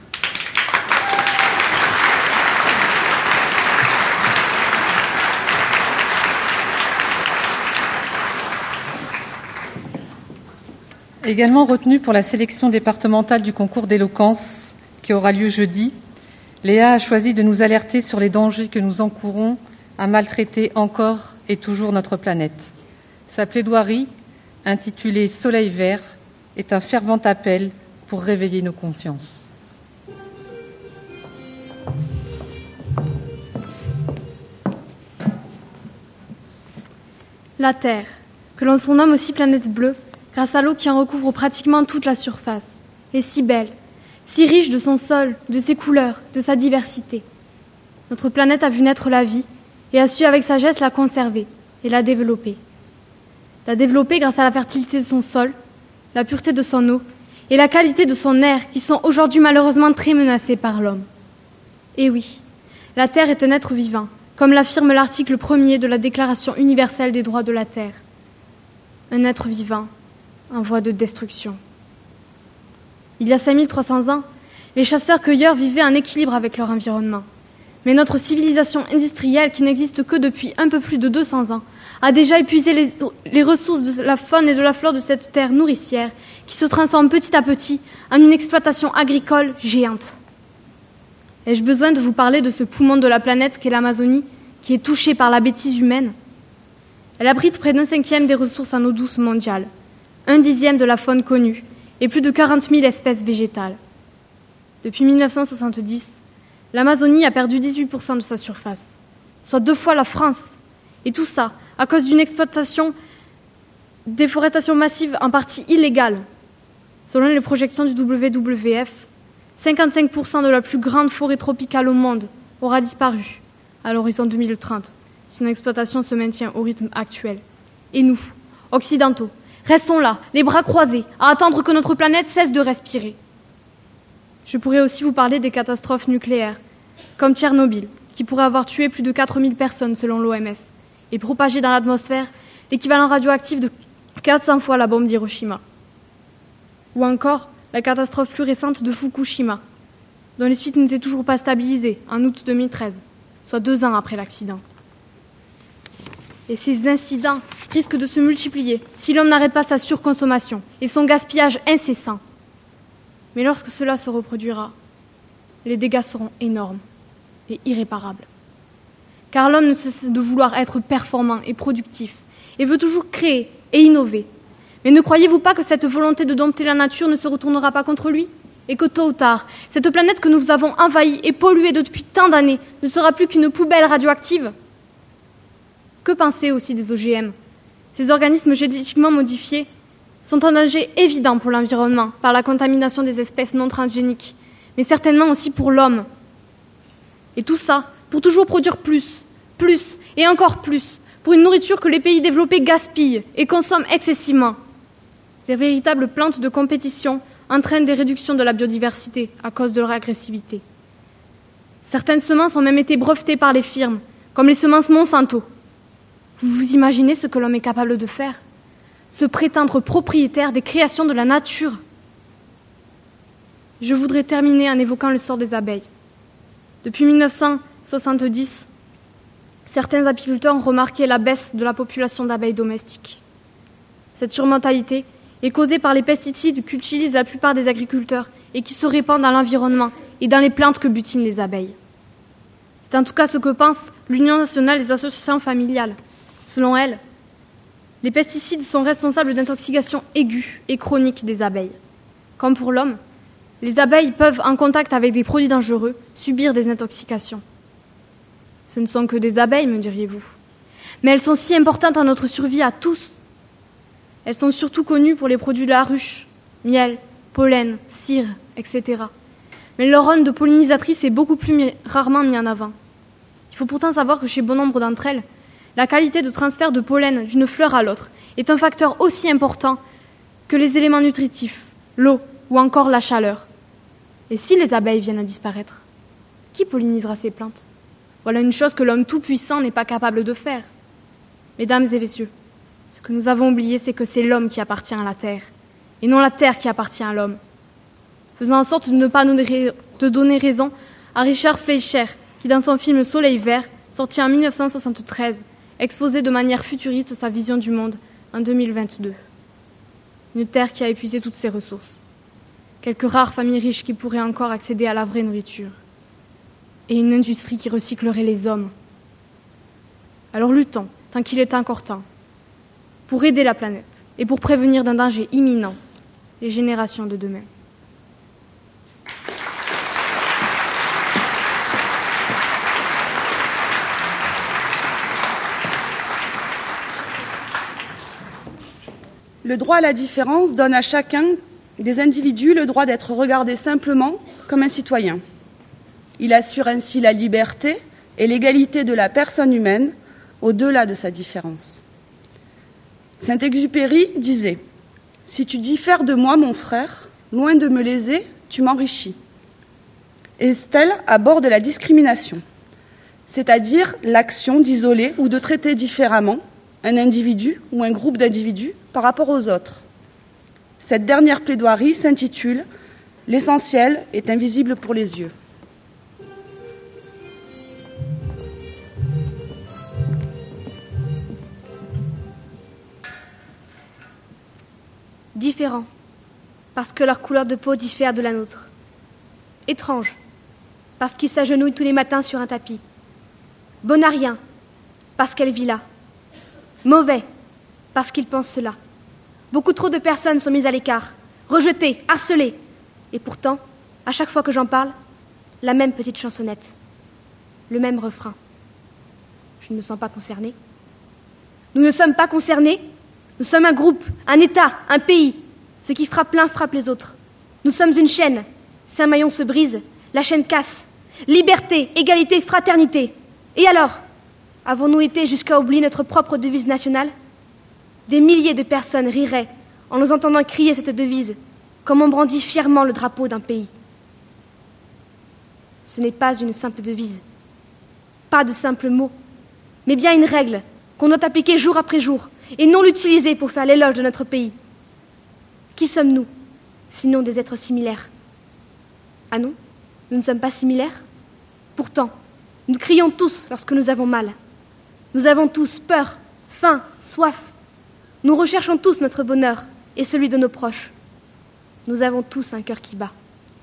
Speaker 9: Également retenue pour la sélection départementale du concours d'éloquence qui aura lieu jeudi, Léa a choisi de nous alerter sur les dangers que nous encourons à maltraiter encore et toujours notre planète. Sa plaidoirie, intitulée « Soleil vert », est un fervent appel pour réveiller nos consciences.
Speaker 6: La Terre, que l'on surnomme aussi planète bleue, grâce à l'eau qui en recouvre pratiquement toute la surface, est si belle, si riche de son sol, de ses couleurs, de sa diversité. Notre planète a vu naître la vie et a su avec sagesse la conserver et la développer. La développer grâce à la fertilité de son sol, la pureté de son eau et la qualité de son air qui sont aujourd'hui malheureusement très menacés par l'homme. Et oui, la Terre est un être vivant, comme l'affirme l'article premier de la Déclaration universelle des droits de la Terre. Un être vivant en voie de destruction. Il y a cinq mille trois cents ans, les chasseurs-cueilleurs vivaient en équilibre avec leur environnement. Mais notre civilisation industrielle, qui n'existe que depuis un peu plus de deux cents ans, a déjà épuisé les, les ressources de la faune et de la flore de cette terre nourricière qui se transforme petit à petit en une exploitation agricole géante. Ai-je besoin de vous parler de ce poumon de la planète qu'est l'Amazonie, qui est touchée par la bêtise humaine ? Elle abrite près d'un cinquième des ressources en eau douce mondiale, un dixième de la faune connue et plus de quarante mille espèces végétales. Depuis mille neuf cent soixante-dix, l'Amazonie a perdu dix-huit pour cent de sa surface, soit deux fois la France. Et tout ça à cause d'une exploitation, déforestation massive en partie illégale. Selon les projections du W W F, cinquante-cinq pour cent de la plus grande forêt tropicale au monde aura disparu à l'horizon deux mille trente si son exploitation se maintient au rythme actuel. Et nous, occidentaux, restons là, les bras croisés, à attendre que notre planète cesse de respirer. Je pourrais aussi vous parler des catastrophes nucléaires, comme Tchernobyl, qui pourrait avoir tué plus de quatre mille personnes selon l'O M S, et propagé dans l'atmosphère l'équivalent radioactif de quatre cents fois la bombe d'Hiroshima. Ou encore la catastrophe plus récente de Fukushima, dont les suites n'étaient toujours pas stabilisées en août deux mille treize, soit deux ans après l'accident. Et ces incidents risquent de se multiplier si l'homme n'arrête pas sa surconsommation et son gaspillage incessant. Mais lorsque cela se reproduira, les dégâts seront énormes et irréparables. Car l'homme ne cesse de vouloir être performant et productif et veut toujours créer et innover. Mais ne croyez-vous pas que cette volonté de dompter la nature ne se retournera pas contre lui ? Et que tôt ou tard, cette planète que nous avons envahie et polluée depuis tant d'années ne sera plus qu'une poubelle radioactive ? Que penser aussi des O G M ? Ces organismes génétiquement modifiés sont un danger évident pour l'environnement par la contamination des espèces non transgéniques, mais certainement aussi pour l'homme. Et tout ça pour toujours produire plus, plus et encore plus,
Speaker 12: pour une nourriture que les pays développés gaspillent et consomment excessivement. Ces véritables plantes de compétition entraînent des réductions de la biodiversité à cause de leur agressivité. Certaines semences ont même été brevetées par les firmes, comme les semences Monsanto. Vous vous imaginez ce que l'homme est capable de faire ? Se prétendre propriétaire des créations de la nature. Je voudrais terminer en évoquant le sort des abeilles. Depuis mille neuf cent soixante-dix, certains apiculteurs ont remarqué la baisse de la population d'abeilles domestiques. Cette surmortalité est causée par les pesticides qu'utilisent la plupart des agriculteurs et qui se répandent dans l'environnement et dans les plantes que butinent les abeilles. C'est en tout cas ce que pense l'Union nationale des associations familiales. Selon elle, les pesticides sont responsables d'intoxications aiguës et chroniques des abeilles. Comme pour l'homme, les abeilles peuvent, en contact avec des produits dangereux, subir des intoxications. Ce ne sont que des abeilles, me diriez-vous. Mais elles sont si importantes à notre survie à tous. Elles sont surtout connues pour les produits de la ruche, miel, pollen, cire, et cetera. Mais leur rôle de pollinisatrice est beaucoup plus mi- rarement mis en avant. Il faut pourtant savoir que chez bon nombre d'entre elles, la qualité de transfert de pollen d'une fleur à l'autre est un facteur aussi important que les éléments nutritifs, l'eau ou encore la chaleur. Et si les abeilles viennent à disparaître, qui pollinisera ces plantes ? Voilà une chose que l'homme tout-puissant n'est pas capable de faire. Mesdames et messieurs, ce que nous avons oublié, c'est que c'est l'homme qui appartient à la terre, et non la terre qui appartient à l'homme. Faisant en sorte de ne pas nous de donner raison à Richard Fleischer, qui dans son film Soleil vert, sorti en mille neuf cent soixante-treize, exposait de manière futuriste sa vision du monde en deux mille vingt-deux. Une terre qui a épuisé toutes ses ressources. Quelques rares familles riches qui pourraient encore accéder à la vraie nourriture. Et une industrie qui recyclerait les hommes. Alors luttons, tant qu'il est encore temps, pour aider la planète et pour prévenir d'un danger imminent les générations de demain.
Speaker 7: Le droit à la différence donne à chacun des individus le droit d'être regardé simplement comme un citoyen. Il assure ainsi la liberté et l'égalité de la personne humaine au-delà de sa différence. Saint-Exupéry disait « Si tu diffères de moi, mon frère, loin de me léser, tu m'enrichis ». Estelle aborde la discrimination, c'est-à-dire l'action d'isoler ou de traiter différemment un individu ou un groupe d'individus par rapport aux autres. Cette dernière plaidoirie s'intitule « L'essentiel est invisible pour les yeux ».
Speaker 11: Différents, parce que leur couleur de peau diffère de la nôtre. Étranges, parce qu'ils s'agenouillent tous les matins sur un tapis. Bon à rien, parce qu'elle vit là. Mauvais, parce qu'ils pensent cela. Beaucoup trop de personnes sont mises à l'écart, rejetées, harcelées. Et pourtant, à chaque fois que j'en parle, la même petite chansonnette, le même refrain. Je ne me sens pas concernée. Nous ne sommes pas concernés. Nous sommes un groupe, un État, un pays. Ce qui frappe l'un frappe les autres. Nous sommes une chaîne. Si un maillon se brise, la chaîne casse. Liberté, égalité, fraternité. Et alors ? Avons-nous été jusqu'à oublier notre propre devise nationale ? Des milliers de personnes riraient en nous entendant crier cette devise, comme on brandit fièrement le drapeau d'un pays. Ce n'est pas une simple devise, pas de simples mots, mais bien une règle qu'on doit appliquer jour après jour, et non l'utiliser pour faire l'éloge de notre pays. Qui sommes-nous, sinon des êtres similaires ? Ah non, nous ne sommes pas similaires ? Pourtant, nous crions tous lorsque nous avons mal. Nous avons tous peur, faim, soif. Nous recherchons tous notre bonheur et celui de nos proches. Nous avons tous un cœur qui bat.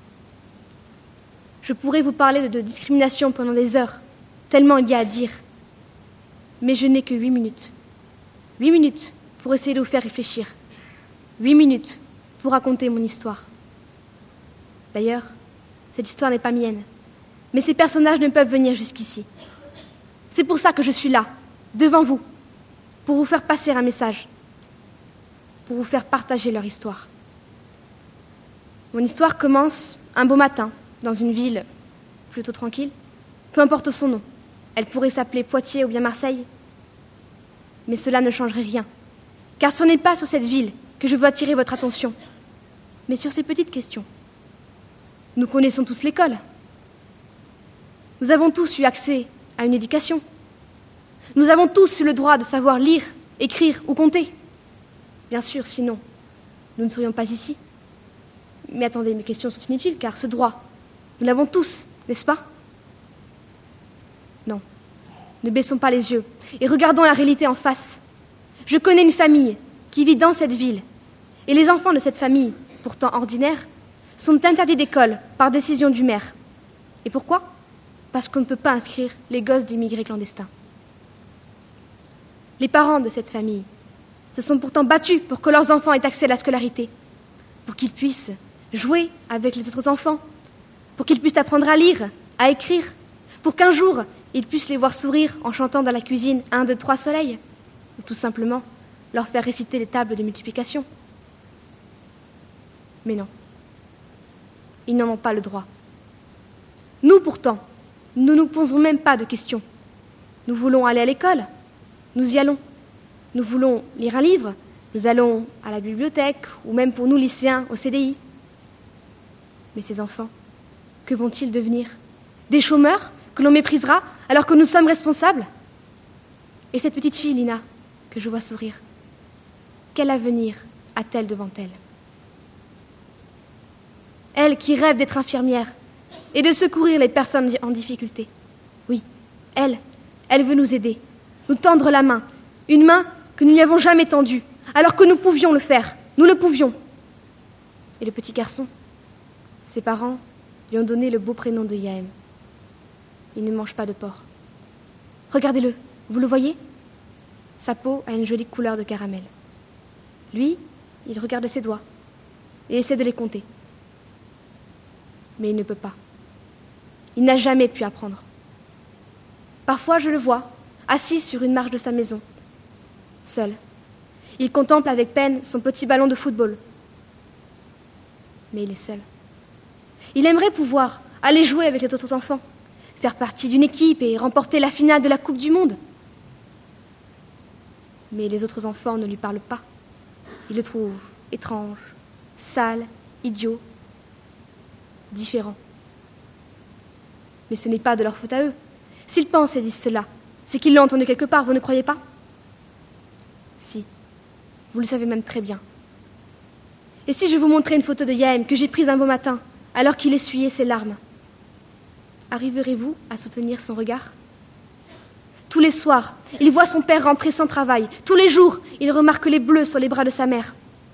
Speaker 11: Je pourrais vous parler de, de discrimination pendant des heures, tellement il y a à dire. Mais je n'ai que huit minutes. Huit minutes pour essayer de vous faire réfléchir. Huit minutes pour raconter mon histoire. D'ailleurs, cette histoire n'est pas mienne. Mais ces personnages ne peuvent venir jusqu'ici. C'est pour ça que je suis là, devant vous, pour vous faire passer un message, pour vous faire partager leur histoire. Mon histoire commence un beau matin, dans une ville plutôt tranquille. Peu importe son nom, elle pourrait s'appeler Poitiers ou bien Marseille. Mais cela ne changerait rien. Car ce n'est pas sur cette ville que je veux attirer votre attention, mais sur ces petites questions. Nous connaissons tous l'école. Nous avons tous eu accès à une éducation. Nous avons tous eu le droit de savoir lire, écrire ou compter. Bien sûr, sinon, nous ne serions pas ici. Mais attendez, mes questions sont inutiles, car ce droit, nous l'avons tous, n'est-ce pas? Non, ne baissons pas les yeux et regardons la réalité en face. Je connais une famille qui vit dans cette ville, et les enfants de cette famille, pourtant ordinaires, sont interdits d'école par décision du maire. Et pourquoi? Parce qu'on ne peut pas inscrire les gosses d'immigrés clandestins. Les parents de cette famille se sont pourtant battus pour que leurs enfants aient accès à la scolarité, pour qu'ils puissent jouer avec les autres enfants, pour qu'ils puissent apprendre à lire, à écrire, pour qu'un jour, ils puissent les voir sourire en chantant dans la cuisine un, deux, trois soleils, ou tout simplement leur faire réciter les tables de multiplication. Mais non, ils n'en ont pas le droit. Nous, pourtant, nous ne nous posons même pas de questions. Nous voulons aller à l'école, nous y allons. Nous voulons lire un livre, nous allons à la bibliothèque, ou même pour nous lycéens au C D I. Mais ces enfants, que vont-ils devenir? Des chômeurs que l'on méprisera alors que nous sommes responsables? Et cette petite fille, Lina, que je vois sourire, quel avenir a-t-elle devant elle? Elle qui rêve d'être infirmière et de secourir les personnes en difficulté. Oui, elle, elle veut nous aider, nous tendre la main, une main que nous n'y avons jamais tendue, alors que nous pouvions le faire, nous le pouvions. Et le petit garçon, ses parents lui ont donné le beau prénom de Yahem. Il ne mange pas de porc. Regardez-le, vous le voyez? Sa peau a une jolie couleur de caramel. Lui, il regarde ses doigts et essaie de les compter. Mais il ne peut pas. Il n'a jamais pu apprendre. Parfois, je le vois, assis sur une marche de sa maison, seul. Il contemple avec peine son petit ballon de football. Mais il est seul. Il aimerait pouvoir aller jouer avec les autres enfants, faire partie d'une équipe et remporter la finale de la Coupe du Monde. Mais les autres enfants ne lui parlent pas. Ils le trouvent étrange, sale, idiot, différent. Mais ce n'est pas de leur faute à eux. S'ils pensent et disent cela, c'est qu'ils l'ont entendu quelque part, vous ne croyez pas? Si, vous le savez même très bien. Et si je vous montrais une photo de Yahem que j'ai prise un beau matin, alors qu'il essuyait ses larmes, arriverez-vous à soutenir son regard? Tous les soirs, il voit son père rentrer sans travail. Tous les jours, il remarque les bleus sur les bras de sa mère.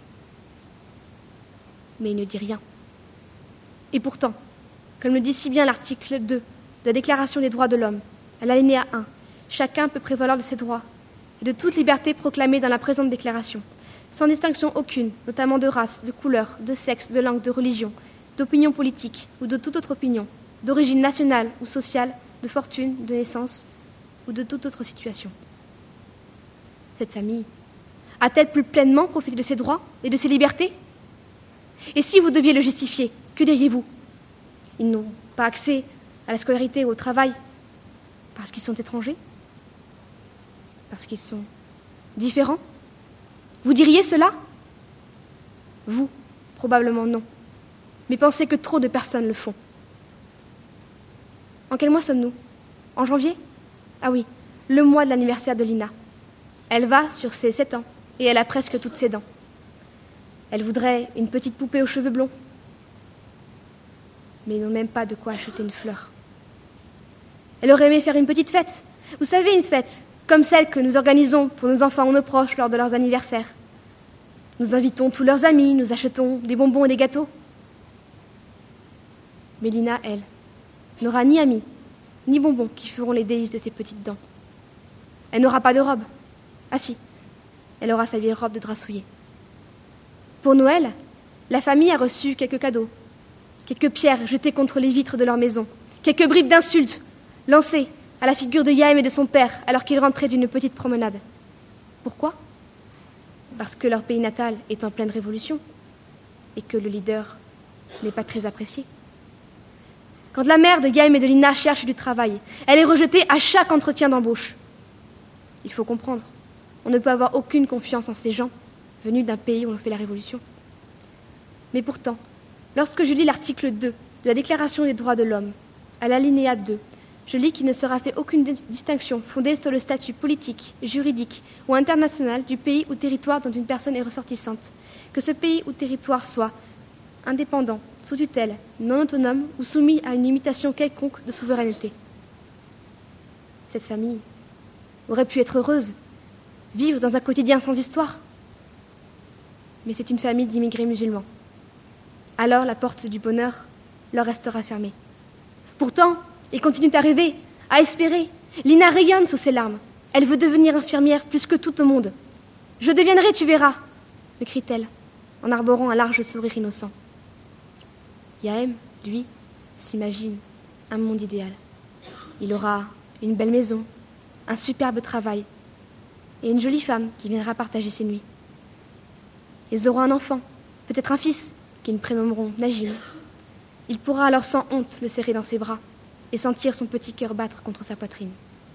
Speaker 11: Mais il ne dit rien. Et pourtant, comme le dit si bien l'article deux de la Déclaration des droits de l'homme, à l'alinéa un, chacun peut prévaloir de ses droits et de toute liberté proclamée dans la présente déclaration, sans distinction aucune, notamment de race, de couleur, de sexe, de langue, de religion, d'opinion politique ou de toute autre opinion, d'origine nationale ou sociale, de fortune, de naissance ou de toute autre situation. Cette famille a-t-elle plus pleinement profité de ses droits et de ses libertés? Et si vous deviez le justifier, que diriez-vous? Ils n'ont pas accès à la scolarité ou au travail parce qu'ils sont étrangers? Parce qu'ils sont différents? Vous diriez cela? Vous, probablement non. Mais pensez que trop de personnes le font. En quel mois sommes-nous? En janvier? Ah oui, le mois de l'anniversaire de Lina. Elle va sur ses sept ans et elle a presque toutes ses dents. Elle voudrait une petite poupée aux cheveux blonds. Mais ils n'ont même pas de quoi acheter une fleur. Elle aurait aimé faire une petite fête. Vous savez, une fête, comme celle que nous organisons pour nos enfants ou nos proches lors de leurs anniversaires. Nous invitons tous leurs amis, nous achetons des bonbons et des gâteaux. Mais Lina, elle, n'aura ni amis, ni bonbons qui feront les délices de ses petites dents. Elle n'aura pas de robe. Ah si, elle aura sa vieille robe de drap souillé. Pour Noël, la famille a reçu quelques cadeaux, quelques pierres jetées contre les vitres de leur maison, quelques bribes d'insultes lancées à la figure de Yahem et de son père alors qu'ils rentraient d'une petite promenade. Pourquoi? Parce que leur pays natal est en pleine révolution et que le leader n'est pas très apprécié. Quand la mère de Yahem et de Lina cherche du travail, elle est rejetée à chaque entretien d'embauche. Il faut comprendre,
Speaker 10: on ne peut avoir aucune confiance en ces gens venus d'un pays où on fait la révolution. Mais pourtant, lorsque je lis l'article deux de la Déclaration des droits de l'homme, à l'alinéa deux, je lis qu'il ne sera fait aucune distinction fondée sur le statut politique, juridique ou international du pays ou territoire dont une personne est ressortissante, que ce pays ou territoire soit indépendant, sous tutelle, non autonome ou soumis à une limitation quelconque de souveraineté. Cette famille aurait pu être heureuse, vivre dans un quotidien sans histoire. Mais c'est une famille d'immigrés musulmans. Alors la porte du bonheur leur restera fermée. Pourtant, ils continuent à rêver, à espérer. Lina rayonne sous ses larmes. Elle veut devenir infirmière plus que tout au monde. « Je deviendrai, tu verras !» me crie-t-elle, en arborant un large sourire innocent. Yahem, lui, s'imagine un monde idéal. Il aura une belle maison, un superbe travail et une jolie femme qui viendra partager ses nuits. Ils auront un enfant, peut-être un fils, qu'ils prénommeront Najim. Il pourra alors sans honte le serrer dans ses bras et sentir son petit cœur battre contre sa poitrine.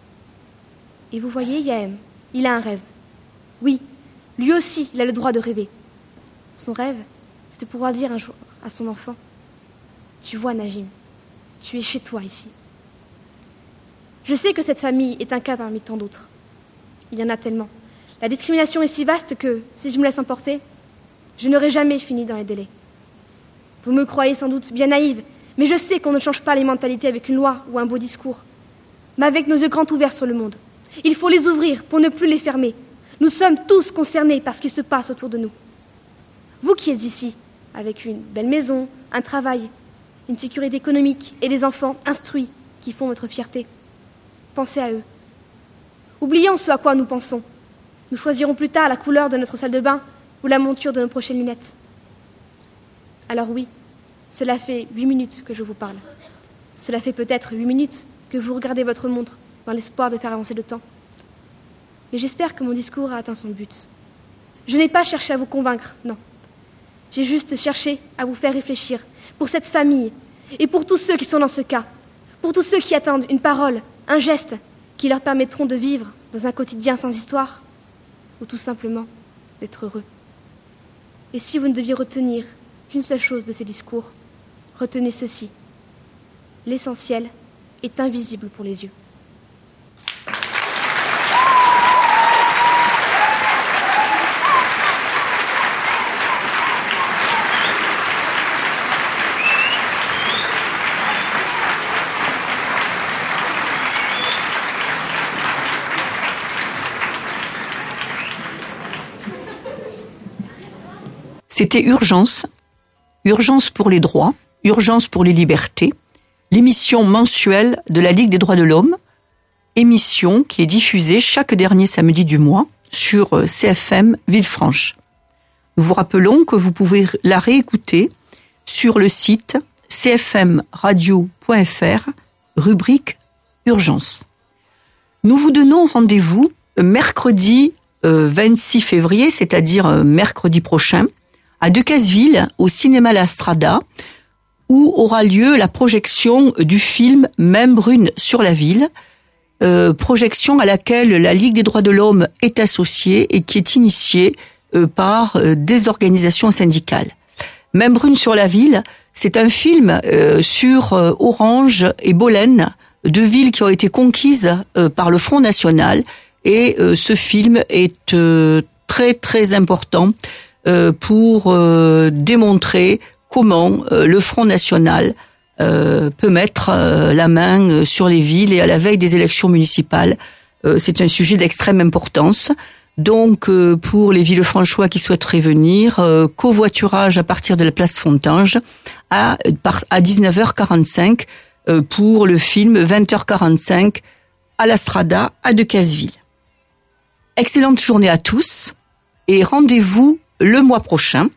Speaker 10: Et vous voyez, Yahem, il a un rêve. Oui, lui aussi, il a le droit de rêver. Son rêve, c'est de pouvoir dire un jour à son enfant « Tu vois, Najim, tu es chez toi ici. » Je sais que cette famille est un cas parmi tant d'autres. Il y en a tellement. La discrimination est si vaste que, si je me laisse emporter, je n'aurai jamais fini dans les délais. Vous me croyez sans doute bien naïve, mais je sais qu'on ne change pas les mentalités avec une loi ou un beau discours, mais avec nos yeux grands ouverts sur le monde. Il faut les ouvrir pour ne plus les fermer. Nous sommes tous concernés par ce qui se passe autour de nous. Vous qui êtes ici, avec une belle maison, un travail, une sécurité économique et des enfants instruits qui font votre fierté, pensez à eux. Oublions ce à quoi nous pensons. Nous choisirons plus tard la couleur de notre salle de bain ou la monture de nos prochaines lunettes. Alors oui, cela fait huit minutes que je vous parle. Cela fait peut-être huit minutes que vous regardez votre montre dans l'espoir de faire avancer le temps. Mais j'espère que mon discours a atteint son but. Je n'ai pas cherché à vous convaincre, non. J'ai juste cherché à vous faire réfléchir pour cette famille et pour tous ceux qui sont dans ce cas, pour tous ceux qui attendent une parole, un geste qui leur permettront de vivre dans un quotidien sans histoire ou tout simplement d'être heureux. Et si vous ne deviez retenir qu'une seule chose de ces discours, retenez ceci. L'essentiel est invisible pour les yeux.
Speaker 4: C'était Urgence, Urgence pour les droits, Urgence pour les libertés, l'émission mensuelle de la Ligue des droits de l'homme, émission qui est diffusée chaque dernier samedi du mois sur C F M Villefranche. Nous vous rappelons que vous pouvez la réécouter sur le site c f m radio point f r, rubrique Urgence. Nous vous donnons rendez-vous mercredi vingt-six février, c'est-à-dire mercredi prochain, à Decazeville, au cinéma La Strada, où aura lieu la projection du film Même brune sur la ville, euh, projection à laquelle la Ligue des droits de l'homme est associée et qui est initiée euh, par euh, des organisations syndicales. Même brune sur la ville, c'est un film euh, sur euh, Orange et Bolène, deux villes qui ont été conquises euh, par le Front National, et euh, ce film est euh, très très important euh, pour euh, démontrer comment euh, le Front National euh, peut mettre euh, la main sur les villes, et à la veille des élections municipales, euh, c'est un sujet d'extrême importance. Donc, euh, pour les Villefranchois qui souhaiteraient venir, euh, covoiturage à partir de la place Fontange à, à dix-neuf heures quarante-cinq euh, pour le film vingt heures quarante-cinq à la Strada à Decazeville. Excellente journée à tous et rendez-vous le mois prochain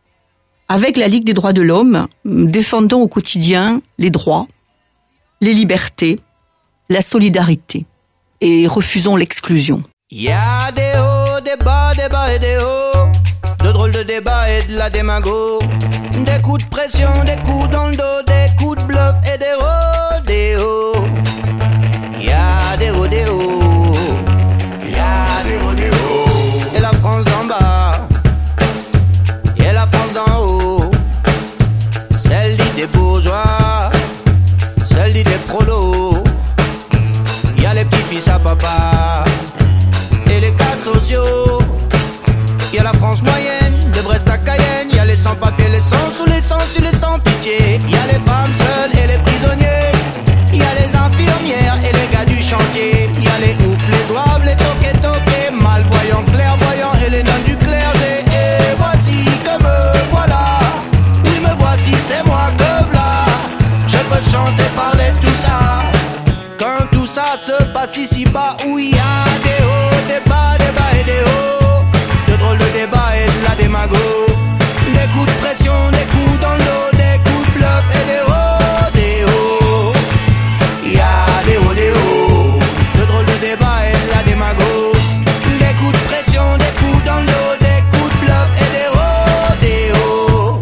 Speaker 4: avec la Ligue des droits de l'homme, défendant au quotidien les droits, les libertés, la solidarité et refusons l'exclusion.
Speaker 1: Il y a des hauts, des bas, des bas et des hauts, de drôles de débats et de la démago, des coups de pression, des coups dans le dos, des coups de bluff et des rodéos. Il y a des rodéos, il y a des rodéos. pas. Et les cas sociaux, y a la France moyenne, de Brest à Cayenne, y a les sans-papiers, les sans-sous, les sans-su, les sans-pitié, y a les femmes seules et les prisonniers, y a les infirmières et les gars du chantier, y a les oufs, les zouaves, les toqués, toqués, malvoyants, clairvoyants et les nonnes du clergé. Et voici que me voilà, oui me voici, c'est moi que v'là, je peux chanter, parler, tout ça. Quand tout ça se passe ici-bas, où il y a des hauts, des bas, des bas et des hauts, de drôles de débats et de la démago, des coups de pression, des coups dans le dos, des coups de bluff et des hauts, des hauts. Il y a des hauts, des hauts, de drôles de débats et de la démago, des coups de pression, des coups dans le dos, des coups de bluff et des hauts, des hauts.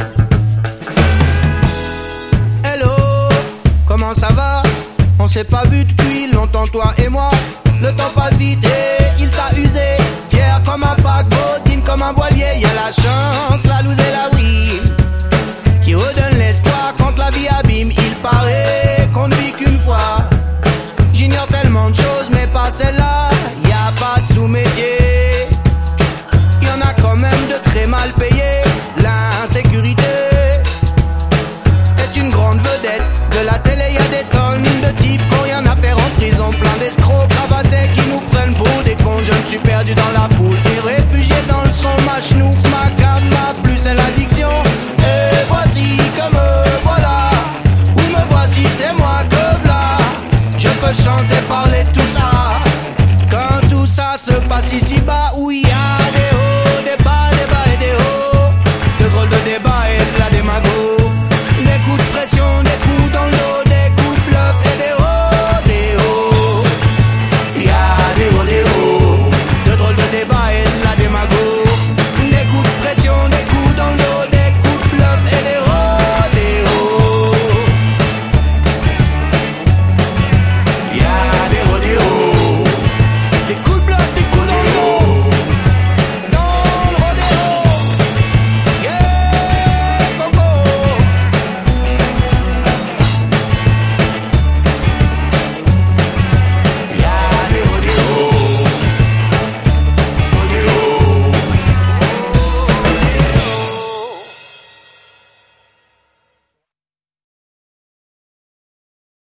Speaker 1: Hello, comment ça va? On s'est pas vu depuis longtemps, toi et moi. Le temps passe vite et il t'a usé. Fier comme un paquebot, digne comme un voilier. Y'a la chance, la loose et la oui, qui redonne l'espoir quand la vie abîme. Il paraît qu'on ne vit qu'une fois. J'ignore tellement de choses mais pas celle-là. Y'a pas de sous-métier, y'en a quand même de très mal payés. L'insécurité est une grande vedette de la télé, y'a des tonnes de types qui ont rien à faire en prison, plein d'escrocs cravatés qui nous prennent pour des cons. Je me suis perdu dans la foule et réfugié dans le son. Ma chenouf, ma gamme, ma plus c'est l'addiction. Et voici que me voilà, où me voici, c'est moi que v'là, je peux chanter, parler, tout ça. Quand tout ça se passe ici-bas, où il y a